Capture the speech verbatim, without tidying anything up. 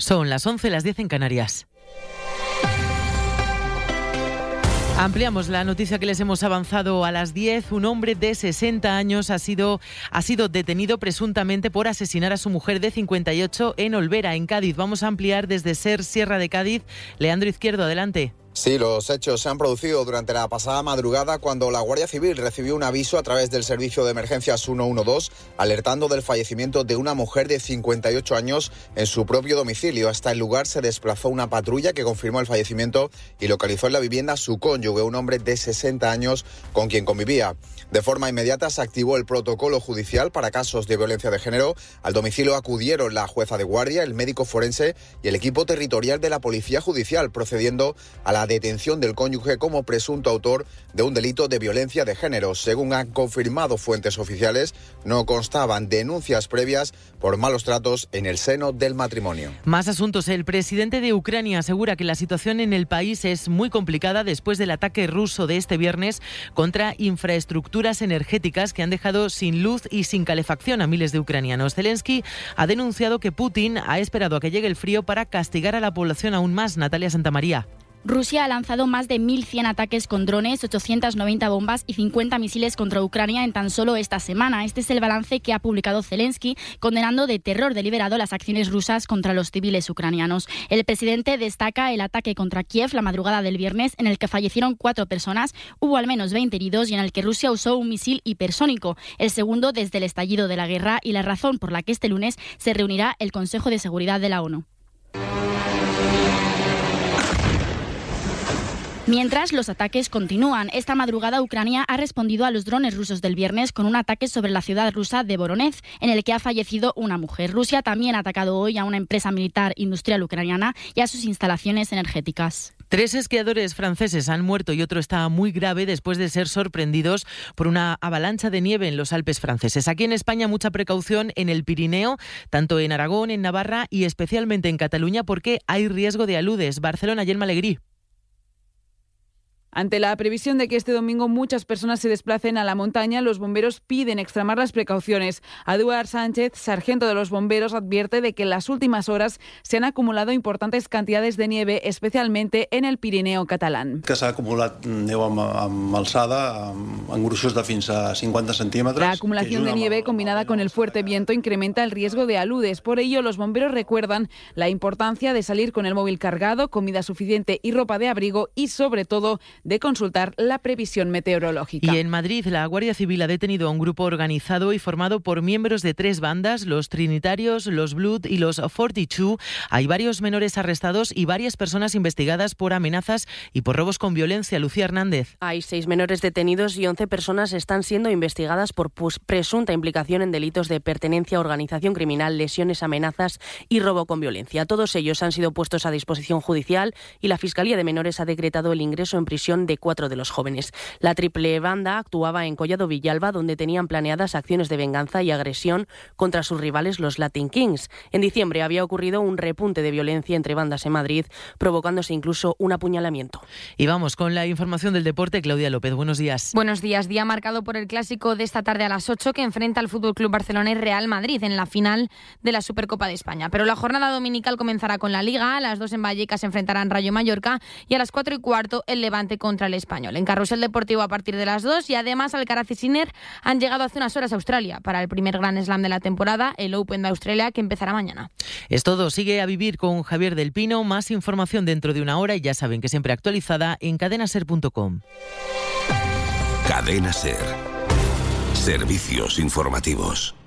Son las once, las diez en Canarias. Ampliamos la noticia que les hemos avanzado a las diez. Un hombre de sesenta años ha sido, ha sido detenido presuntamente por asesinar a su mujer de cincuenta y ocho en Olvera, en Cádiz. Vamos a ampliar desde SER Sierra de Cádiz. Leandro Izquierdo, adelante. Sí, los hechos se han producido durante la pasada madrugada cuando la Guardia Civil recibió un aviso a través del servicio de emergencias ciento doce alertando del fallecimiento de una mujer de cincuenta y ocho años en su propio domicilio. Hasta el lugar se desplazó una patrulla que confirmó el fallecimiento y localizó en la vivienda a su cónyuge, un hombre de sesenta años con quien convivía. De forma inmediata se activó el protocolo judicial para casos de violencia de género. Al domicilio acudieron la jueza de guardia, el médico forense y el equipo territorial de la Policía Judicial, procediendo a la detención del cónyuge como presunto autor de un delito de violencia de género. Según han confirmado fuentes oficiales, no constaban denuncias previas por malos tratos en el seno del matrimonio. Más asuntos. El presidente de Ucrania asegura que la situación en el país es muy complicada después del ataque ruso de este viernes contra infraestructuras energéticas que han dejado sin luz y sin calefacción a miles de ucranianos. Zelensky ha denunciado que Putin ha esperado a que llegue el frío para castigar a la población aún más. Natalia Santamaría. Rusia ha lanzado más de mil cien ataques con drones, ochocientas noventa bombas y cincuenta misiles contra Ucrania en tan solo esta semana. Este es el balance que ha publicado Zelensky, condenando de terror deliberado las acciones rusas contra los civiles ucranianos. El presidente destaca el ataque contra Kiev la madrugada del viernes, en el que fallecieron cuatro personas, hubo al menos veinte heridos y en el que Rusia usó un misil hipersónico, el segundo desde el estallido de la guerra y la razón por la que este lunes se reunirá el Consejo de Seguridad de la ONU. Mientras, los ataques continúan. Esta madrugada Ucrania ha respondido a los drones rusos del viernes con un ataque sobre la ciudad rusa de Voronezh, en el que ha fallecido una mujer. Rusia también ha atacado hoy a una empresa militar industrial ucraniana y a sus instalaciones energéticas. Tres esquiadores franceses han muerto y otro está muy grave después de ser sorprendidos por una avalancha de nieve en los Alpes franceses. Aquí en España mucha precaución en el Pirineo, tanto en Aragón, en Navarra y especialmente en Cataluña, porque hay riesgo de aludes. Barcelona, Yelma Alegrí. Ante la previsión de que este domingo muchas personas se desplacen a la montaña, los bomberos piden extremar las precauciones. Eduard Sánchez, sargento de los bomberos, advierte de que en las últimas horas se han acumulado importantes cantidades de nieve, especialmente en el Pirineo catalán. Que s'ha acumulat neu amb, amb alçada, amb, amb gruixos de fins a cincuenta centímetros. La acumulación de nieve combinada con el fuerte viento incrementa el riesgo de aludes. Por ello, los bomberos recuerdan la importancia de salir con el móvil cargado, comida suficiente y ropa de abrigo y, sobre todo, de consultar la previsión meteorológica. Y en Madrid, la Guardia Civil ha detenido a un grupo organizado y formado por miembros de tres bandas, los Trinitarios, los Blood y los cuarenta y dos. Hay varios menores arrestados y varias personas investigadas por amenazas y por robos con violencia. Lucía Hernández. Hay seis menores detenidos y once personas están siendo investigadas por pues, presunta implicación en delitos de pertenencia a organización criminal, lesiones, amenazas y robo con violencia. Todos ellos han sido puestos a disposición judicial y la Fiscalía de Menores ha decretado el ingreso en prisión de cuatro de los jóvenes. La triple banda actuaba en Collado Villalba, donde tenían planeadas acciones de venganza y agresión contra sus rivales, los Latin Kings. En diciembre había ocurrido un repunte de violencia entre bandas en Madrid, provocándose incluso un apuñalamiento. Y vamos con la información del deporte. Claudia López, buenos días. Buenos días. Día marcado por el clásico de esta tarde a las ocho, que enfrenta al F C Barcelona y Real Madrid en la final de la Supercopa de España. Pero la jornada dominical comenzará con la Liga. A las dos en Vallecas se enfrentarán Rayo Mallorca y a las cuatro y cuarto el Levante contra el Español. En Carrusel Deportivo a partir de las dos, y además Alcaraz y Sinner han llegado hace unas horas a Australia para el primer Grand Slam de la temporada, el Open de Australia, que empezará mañana. Es todo. Sigue a vivir con Javier del Pino. Más información dentro de una hora y ya saben que siempre actualizada en cadena ser punto com. Cadena Ser. Servicios informativos.